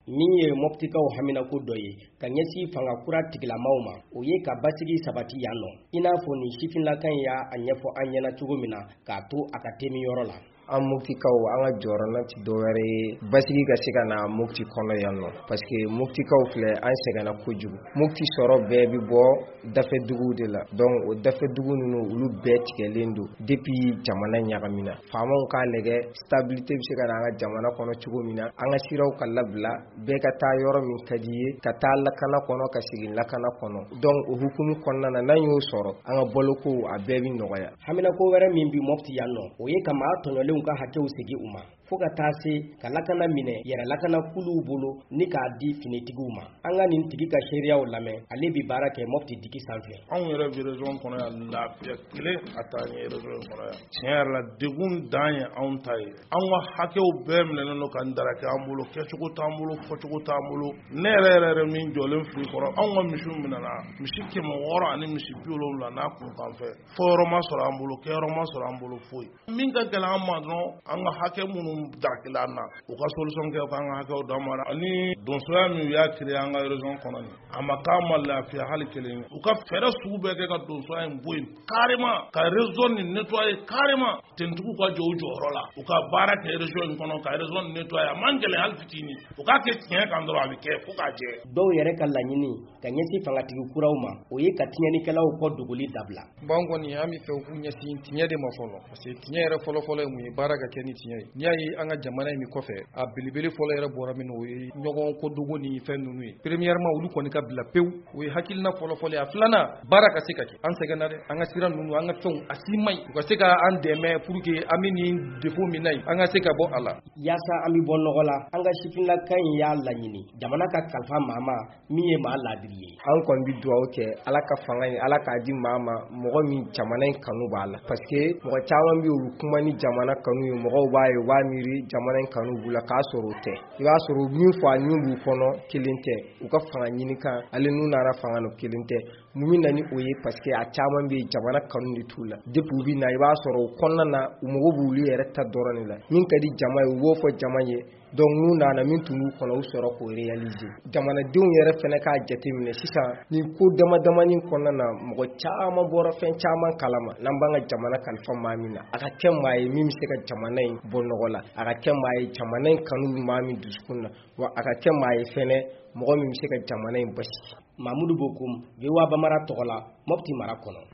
min ye Moptikaw hamina ko dɔ ye ka ɲɛsi fanga kura tigilamaw ma o ye ka basigi sabati yan nɔ i n'a fɔ ni sifinlakan y'a ɲɛfɔ an ɲɛna cogo min na k'a to a ka temi yɔrɔ la. An Moptikaw an ka jɔyɔrɔ ti dɔwɛrɛ ye basigi ka se ka na Mopti kɔnɔ yan nɔ parce que Moptikaw filɛ an sɛgɛnna kojugu. Mopti sɔrɔ bɛɛ bi bɔ dafɛduguw de la donc o dafɛdugu ninnu olu bɛɛ tigɛlen don depuis jamana ɲagamina. Faamaw k'a lajɛ stabilité bɛ se ka na an ka jamana kɔnɔ cogo min na an ka siraw ka labila bɛɛ ka taa yɔrɔ min ka di ye ka taa lakana kɔnɔ ka segin lakana kɔnɔ donc o hukumu kɔnɔna na n'an y'o sɔrɔ an ka baloko a bɛɛ bi nɔgɔya. Hamina ko wɛrɛ min bi Mopti yan nɔ o ye ka maa tɔɲɔlenw ka hakɛw segi u ma fo ka taa se ka lakana minɛ yɛrɛ lakana kuluw bolo ni k'a di finitigiw ma. An ka nin tigi ka seereyaw lamɛn ale bi baara kɛ Mopti digi sanfɛ. Anw yɛrɛ bi région kɔnɔ yan lafiya kelen a taa ɲɛ région kɔnɔ yan tiɲɛ yɛrɛ la degun dan ye anw ta ye an ka hakɛw bɛɛ minɛnen don ka ndaraki an bolo kɛcogo t'an bolo fɔcogo t'an bolo ne yɛrɛ min jɔlen fili kɔrɔ anw ka misiw minɛna misi 600 ani misi 70 n'a kunkan fɛ fɔ yɔrɔ ma sɔrɔ an bolo kɛyɔrɔ ma sɔrɔ an bolo foyi min ka gɛlɛn an ma dɔrɔn an ka hakɛ minnu dakila an na u ka solution kɛ k'an ka hakɛw d'an ma ani donsoya min y'a créé an ka région kɔnɔ ni a ma k'an ma lafiya hali kelen u ka fɛɛrɛ sugu bɛɛ kɛ ka donsoya in bɔ yen carrément ka région ni nettoyer carrément tentigiw ka jɔ u jɔyɔrɔ la u ka baara kɛ région in kɔnɔ ka région ni nettoyer a man gɛlɛn hali fitinin u k'a kɛ tiɲɛ kan dɔrɔn a bɛ kɛ fo k'a jɛ. Dɔw yɛrɛ ka laɲini ka ɲɛsi fangatigi kuraw ma o ye ka tiɲɛnikɛlaw kɔ dogoli dabila. Bon kɔni an bɛ fɛ u k'u ɲɛsin tiɲɛ de ma fɔlɔ parce que tiɲɛ yɛrɛ fɔlɔ-fɔlɔ ye mun ye baara ka kɛ ni tiɲɛ ye n'i y'a ye an ka jamana in kɔfɛ a belebele fɔlɔ yɛrɛ bɔra min o ye ɲɔgɔn kodogo ni fɛn ninnu ye premièrement olu kɔni ka bila pewu o ye hakilina fɔlɔ-fɔlɔ ye a filanan baara ka se ka kɛ an sɛgɛnna dɛ an ka sira ninnu an ka fɛnw a si man ɲi u ka se ka an dɛmɛ pour que an bɛ nin défaut min na an ka se ka bɔ a la. Yaasa an bɛ bɔ nɔgɔ la an ka sifinlakan in y'a laɲini jamana ka kalifa maa ma min ye maa ladiri ye. An kɔni bi dugawu kɛ ala ka fanga ye ala k'a di maa ma mɔgɔ min jamana in kanu b'a la parce que mɔgɔ caman bɛ u kuma ni jamana kanu ye mɔgɔw b'a ye u b'a miiri jamana in kanu b'u la k'a sɔrɔ o tɛ i b'a sɔrɔ min fɔ a ɲin b'u kɔnɔ kelen tɛ u ka fanga ɲini kan ale n'u nana fanga no kelen tɛ mun na ni o ye parce que a caman bɛ jamana kanu de t'u la depuis u bi na i b'a sɔrɔ o kɔnɔna na u mago b'olu yɛrɛ ta dɔrɔn de la min ka di jama ye u b'o fɔ jama ye donc n'u nana min tun b'u kɔnɔ u sɔrɔ k'o réaliser jamanadenw yɛrɛ fɛnɛ k'a jateminɛ sisan ni ko damadamani kɔnɔna na mɔgɔ caman bɔra fɛn caman kalama n'an b'an ka jamana kalifa maa min na a ka kɛ maa ye min bɛ se ka jamana in bɔ nɔgɔ la a ka kɛ maa ye jamana in kanu maa min dusukun na wa a ka kɛ maa ye fɛnɛ mɔgɔ min bɛ se ka jamana in basi. Mamudu Bokum, VOA Bambara tɔgɔ la Mopti mara kɔnɔ.